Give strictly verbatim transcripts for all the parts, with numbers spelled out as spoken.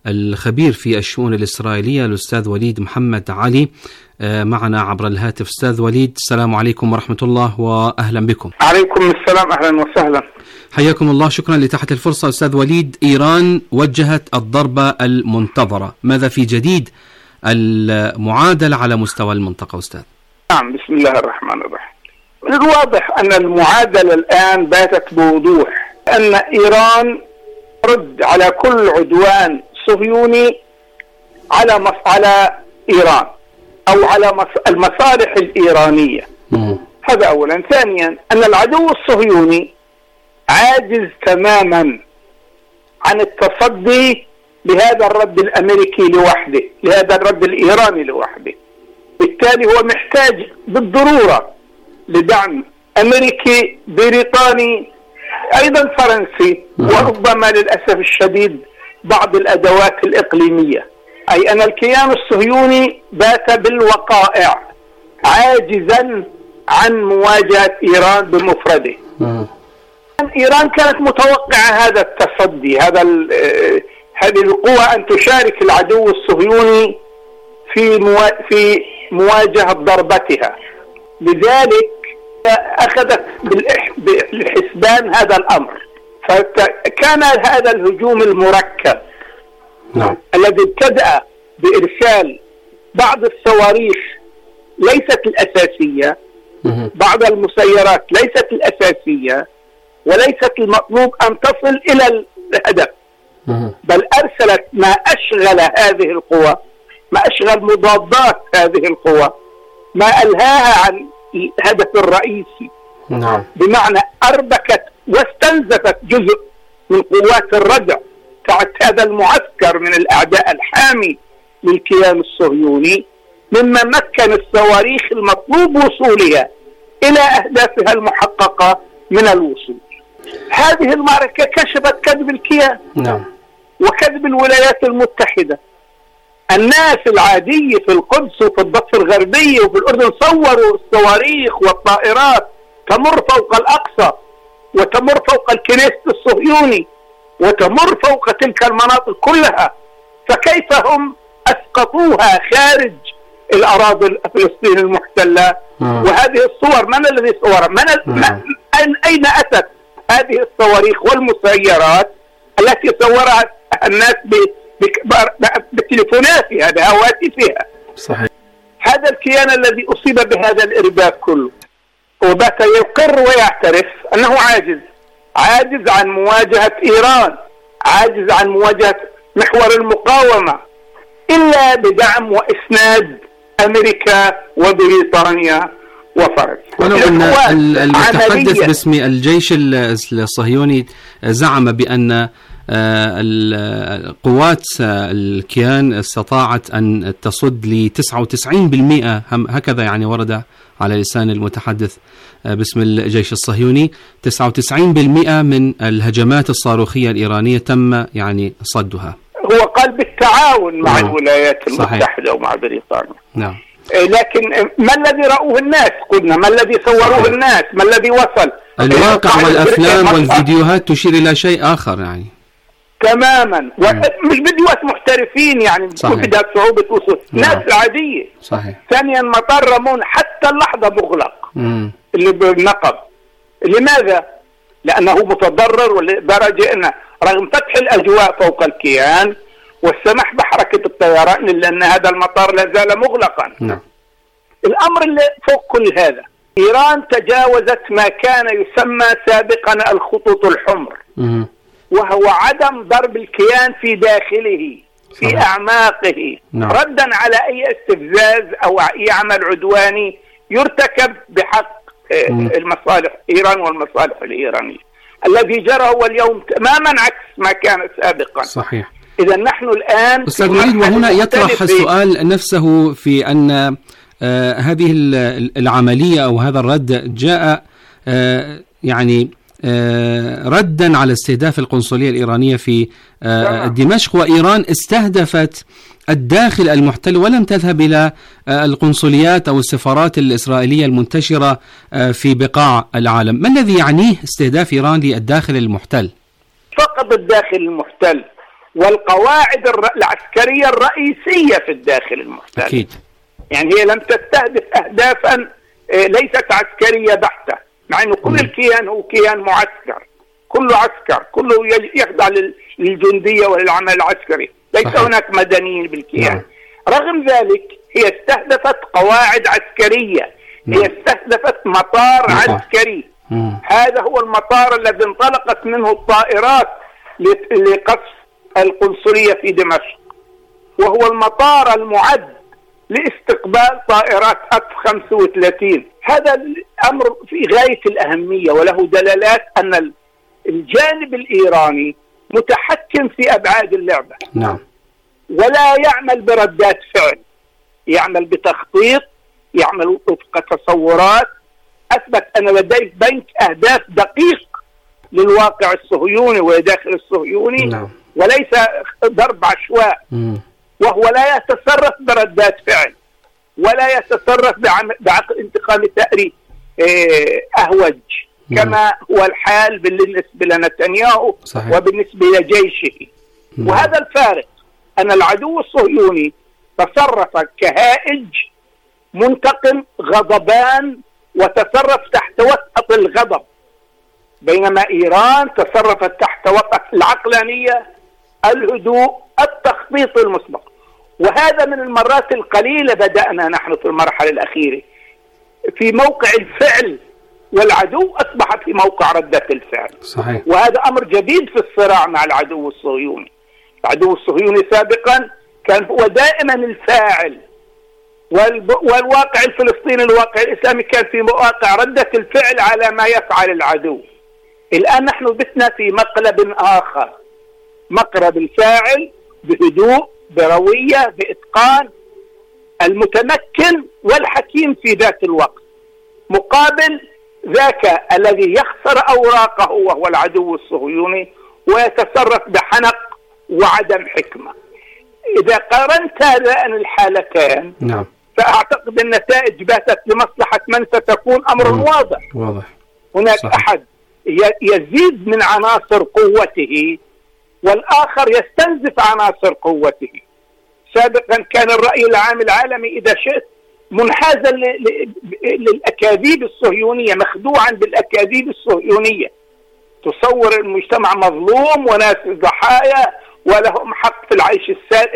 الخبير في الشؤون الإسرائيلية الأستاذ وليد محمد علي معنا عبر الهاتف. أستاذ وليد، السلام عليكم ورحمة الله وأهلا بكم. عليكم السلام، أهلا وسهلا، حياكم الله. شكرا لتحت الفرصة. أستاذ وليد، إيران وجهت الضربة المنتظرة، ماذا في جديد المعادلة على مستوى المنطقة أستاذ؟ نعم، بسم الله الرحمن الرحيم. الواضح أن المعادلة الآن باتت بوضوح أن إيران ترد على كل عدوان صهيوني على مص... على إيران أو على مص... المصالح الإيرانية. م. هذا أولا. ثانيا، أن العدو الصهيوني عاجز تماما عن التصدي لهذا الرد الأمريكي لوحده، لهذا الرد الإيراني لوحده. بالتالي هو محتاج بالضرورة لدعم أمريكي، بريطاني، أيضا فرنسي، وربما للأسف الشديد بعض الأدوات الإقليمية. أي أن الكيان الصهيوني بات بالوقائع عاجزا عن مواجهة إيران بمفرده. إيران كانت متوقعة هذا التصدي، هذا هذه القوة أن تشارك العدو الصهيوني في موا... في مواجهة ضربتها، لذلك أخذت بالحسبان هذا الأمر. فكان هذا الهجوم المركب نعم. الذي ابتدأ بإرسال بعض الصواريخ ليست الأساسية، بعض المسيرات ليست الأساسية، وليست المطلوب أن تصل إلى الهدف، بل أرسلت ما أشغل هذه القوى، ما أشغل مضادات هذه القوى، ما ألهاها عن الهدف الرئيسي. نعم. بمعنى أربكت واستنزفت جزء من قوات الردع تحت هذا المعسكر من الأعداء الحامي للكيان الصهيوني، مما مكن الصواريخ المطلوب وصولها إلى أهدافها المحققة من الوصول. هذه المعركة كشفت كذب الكيان نعم. وكذب الولايات المتحدة. الناس العادية في القدس وفي الضفة الغربية وفي الأردن صوروا الصواريخ والطائرات تمر فوق الأقصى، وتمر فوق الكنيسة الصهيوني، وتمر فوق تلك المناطق كلها، فكيف هم أسقطوها خارج الأراضي الفلسطينية المحتلة؟ وهذه الصور من الذي صورها؟ من ال... أين أتت هذه الصواريخ والمسيرات التي صورها الناس ب... بتليفوناتها بهواتفها؟ صحيح. هذا الكيان الذي أصيب بهذا الإرباك كله، وبات يقر ويعترف أنه عاجز عاجز عن مواجهة إيران، عاجز عن مواجهة محور المقاومة إلا بدعم وإسناد أمريكا وبريطانيا وفرنسا. ولو أن المتحدث باسم الجيش الصهيوني زعم بأن قوات الكيان استطاعت أن تصد ل تسعة وتسعين بالمئة، هكذا يعني ورد على لسان المتحدث باسم الجيش الصهيوني، تسعة وتسعين بالمئة من الهجمات الصاروخية الإيرانية تم يعني صدها. هو قال بالتعاون مع نعم. الولايات المتحدة ومع بريطانيا. نعم. لكن ما الذي رأوه الناس؟ قلنا ما الذي صوروه صحيح. الناس ما الذي وصل؟ الواقع والأفلام والفيديوهات تشير إلى شيء آخر يعني تماما، مش فيديوهات محترفين يعني وحدات صعوبة وصول ناس عادية. صحيح. ثانيا، مطار رامون حتى اللحظة مغلق مم. اللي بالنقب. لماذا؟ لأنه متضرر، ولدرجة أن رغم فتح الأجواء فوق الكيان والسمح بحركة الطيران إلا أن هذا المطار لا زال مغلقا. نعم. الأمر اللي فوق كل هذا، إيران تجاوزت ما كان يسمى سابقا الخطوط الحمر، مم. وهو عدم ضرب الكيان في داخله في صحيح. أعماقه نعم. ردا على أي استفزاز أو أي عمل عدواني يرتكب بحق مم. المصالح إيران والمصالح الإيرانية. الذي جرى هو اليوم تماما عكس ما كان سابقا. صحيح. إذا نحن الآن أستاذ وليد، وهنا يطرح السؤال نفسه في أن آه هذه العملية أو هذا الرد جاء آه يعني آه ردا على استهداف القنصلية الإيرانية في آه دمشق، وإيران استهدفت الداخل المحتل ولم تذهب إلى آه القنصليات أو السفارات الإسرائيلية المنتشرة آه في بقاع العالم. ما الذي يعنيه استهداف إيران للداخل المحتل؟ فقط الداخل المحتل، والقواعد العسكرية الرئيسية في الداخل المحتل. أكيد. يعني هي لم تستهدف أهدافا ليست عسكرية بحتة، مع أنه كل الكيان هو كيان معسكر، كله عسكر، كله يخضع للجندية وللعمل العسكري، ليس صحيح. هناك مدنيين بالكيان. نعم. رغم ذلك هي استهدفت قواعد عسكرية. نعم. هي استهدفت مطار نعم. عسكري. مم. هذا هو المطار الذي انطلقت منه الطائرات لقصف القنصلية في دمشق، وهو المطار المعد لاستقبال طائرات اف خمسة وثلاثين. هذا الامر في غاية الأهمية، وله دلالات ان الجانب الإيراني متحكم في أبعاد اللعبة. نعم. ولا يعمل بردات فعل، يعمل بتخطيط، يعمل وفق تصورات. أثبت أن لديه بنك أهداف دقيق للواقع الصهيوني وداخل الصهيوني. نعم. وليس ضرب عشواء. مم. وهو لا يتصرف بردات فعل، ولا يتصرف بعقل انتقامي ثأري أهوج كما هو الحال بالنسبة لنتنياهو. صحيح. وبالنسبة لجيشه. مم. وهذا الفارق، أن العدو الصهيوني تصرف كهائج منتقم غضبان، وتصرف تحت وطأة الغضب، بينما إيران تصرفت تحت وطأة العقلانية، الهدوء، التخطيط المسبق. وهذا من المرات القليلة بدأنا نحن في المرحلة الأخيرة في موقع الفعل، والعدو أصبح في موقع ردة الفعل. صحيح. وهذا أمر جديد في الصراع مع العدو الصهيوني. العدو الصهيوني سابقا كان هو دائما الفاعل، والواقع الفلسطيني الواقع الإسلامي كان في مواقع ردة الفعل على ما يفعل العدو. الآن نحن بتنا في مقلب آخر، مقلب الفاعل بهدوء، بروية، بإتقان، المتمكن والحكيم في ذات الوقت، مقابل ذاك الذي يخسر أوراقه وهو العدو الصهيوني ويتصرف بحنق وعدم حكمة. إذا قارنت هذان الحالتين، نعم، فأعتقد أن النتائج باتت لمصلحة من ستكون أمر مم. واضح. واضح. هناك صحيح. أحد يزيد من عناصر قوته، والآخر يستنزف عناصر قوته. سابقا كان الرأي العام العالمي إذا شئت منحازا للأكاذيب الصهيونية، مخدوعا بالأكاذيب الصهيونية، تصور المجتمع مظلوم وناس ضحايا ولهم حق في العيش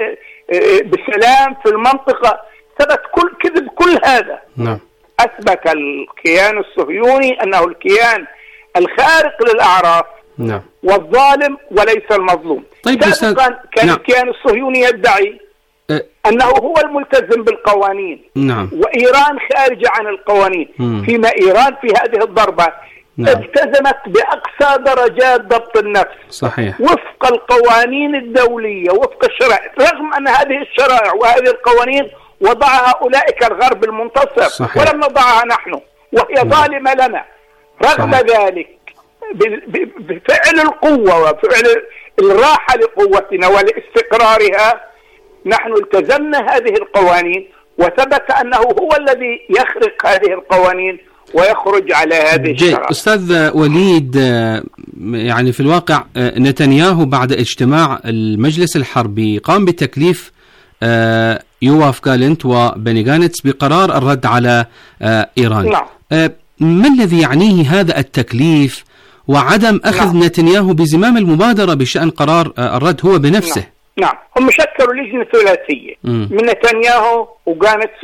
بسلام في المنطقة. ثبت كل كذب كل هذا. نعم. أثبت الكيان الصهيوني أنه الكيان الخارق للأعراف. نعم. والظالم وليس المظلوم. طيب سابقا كان نعم. الكيان الصهيوني يدعي أه. أنه هو الملتزم بالقوانين. نعم. وإيران خارجة عن القوانين. مم. فيما إيران في هذه الضربة نعم. التزمت بأقصى درجات ضبط النفس. صحيح. وفق القوانين الدولية، وفق الشرائع، رغم أن هذه الشرائع وهذه القوانين وضعها أولئك الغرب المنتصر. صحيح. ولم نضعها نحن، وهي نعم. ظالمة لنا. رغم صحيح. ذلك بفعل القوة وفعل الراحة لقوتنا ولاستقرارها نحن التزمنا هذه القوانين، وثبت أنه هو الذي يخرق هذه القوانين ويخرج على هذه الشرائع. أستاذ وليد، يعني في الواقع نتنياهو بعد اجتماع المجلس الحربي قام بتكليف يواف جالنت وبني جانتس بقرار الرد على إيران. نعم. ما الذي يعنيه هذا التكليف وعدم أخذ نعم. نتنياهو بزمام المبادرة بشأن قرار الرد هو بنفسه؟ نعم, نعم. هم شكلوا لجنة ثلاثية من نتنياهو وجانتس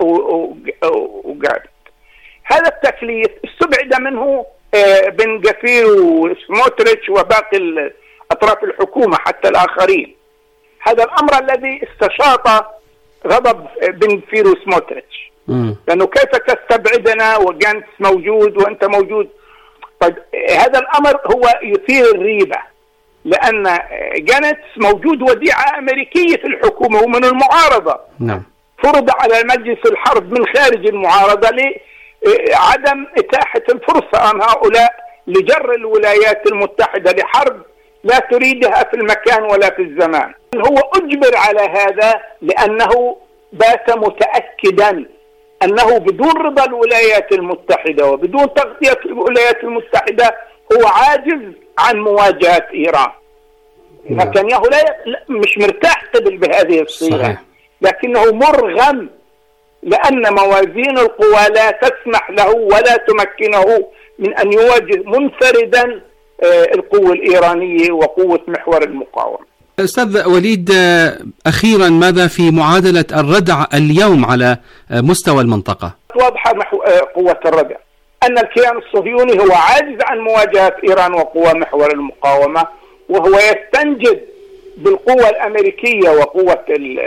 وجانتس. هذا التكليف استبعد منه بن غفير وسموتريتش وباقي أطراف الحكومة حتى الآخرين. هذا الأمر الذي استشاط غضب بن غفير وسموتريتش، لأنه كيف تستبعدنا وجانتس موجود وأنت موجود؟ طيب هذا الأمر هو يثير الريبة، لأن جانتس موجود وديعة أمريكية في الحكومة ومن المعارضة. نعم. فرض على مجلس الحرب من خارج المعارضة لعدم إتاحة الفرصة أن هؤلاء لجر الولايات المتحدة لحرب لا تريدها في المكان ولا في الزمان. هو أجبر على هذا لأنه بات متأكدا أنه بدون رضا الولايات المتحدة وبدون تغطية الولايات المتحدة هو عاجز عن مواجهة إيران. نتنياهو لا مش مرتاح قبل بهذه الصيغة، صحيح. لكنه مرغم لأن موازين القوى لا تسمح له ولا تمكنه من أن يواجه منفردا القوة الإيرانية وقوة محور المقاومة. أستاذ وليد، أخيرا ماذا في معادلة الردع اليوم على مستوى المنطقة؟ واضحة قوة الردع أن الكيان الصهيوني هو عاجز عن مواجهة إيران وقوى محور المقاومة، وهو يستنجد بالقوة الأمريكية وقوة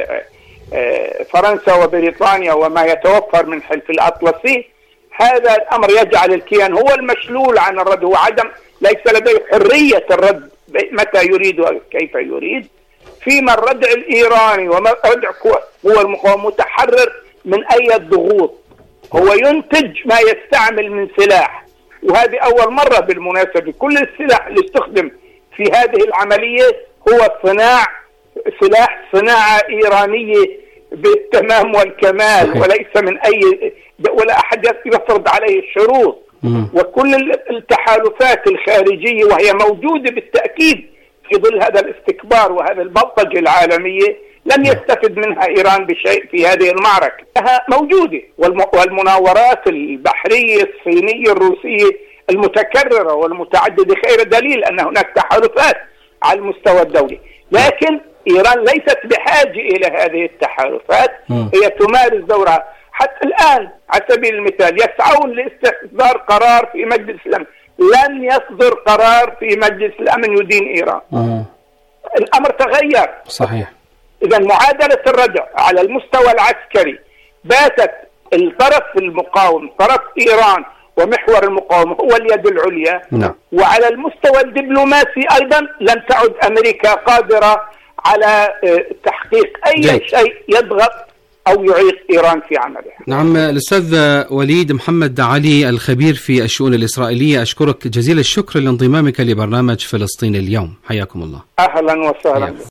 فرنسا وبريطانيا وما يتوفر من حلف الأطلسي. هذا الأمر يجعل الكيان هو المشلول عن الرد، هو عدم ليس لديه حرية الرد متى يريد وكيف يريد، فيما الردع الإيراني وردع قوى المقاومة متحرر من أي ضغوط، هو ينتج ما يستعمل من سلاح. وهذه أول مرة بالمناسبة، كل السلاح اللي استخدم في هذه العملية هو صناع سلاح صناعة إيرانية بالتمام والكمال، وليس من أي ولا أحد يفرض عليه الشروط. وكل التحالفات الخارجية وهي موجودة بالتأكيد في ظل هذا الاستكبار وهذا البلطجة العالمية لم يستفد منها إيران بشيء في هذه المعركة، موجودة. والمناورات البحرية الصينية الروسية المتكررة والمتعددة خير دليل أن هناك تحالفات على المستوى الدولي، لكن إيران ليست بحاجة إلى هذه التحالفات، هي تمارس دورها. حتى الآن على سبيل المثال يسعون لاستحضار قرار في مجلس الأمن، لن يصدر قرار في مجلس الأمن يدين إيران. آه. الأمر تغير، صحيح. إذا معادلة الردع على المستوى العسكري باتت الطرف المقاوم طرف إيران ومحور المقاومة هو اليد العليا. نعم. وعلى المستوى الدبلوماسي أيضا لن تعد أمريكا قادرة على تحقيق أي جيد. شيء يضغط أو يعيق إيران في عملها. نعم. الأستاذ وليد محمد علي الخبير في الشؤون الإسرائيلية، أشكرك جزيل الشكر لانضمامك لبرنامج فلسطين اليوم، حياكم الله. أهلا وسهلا.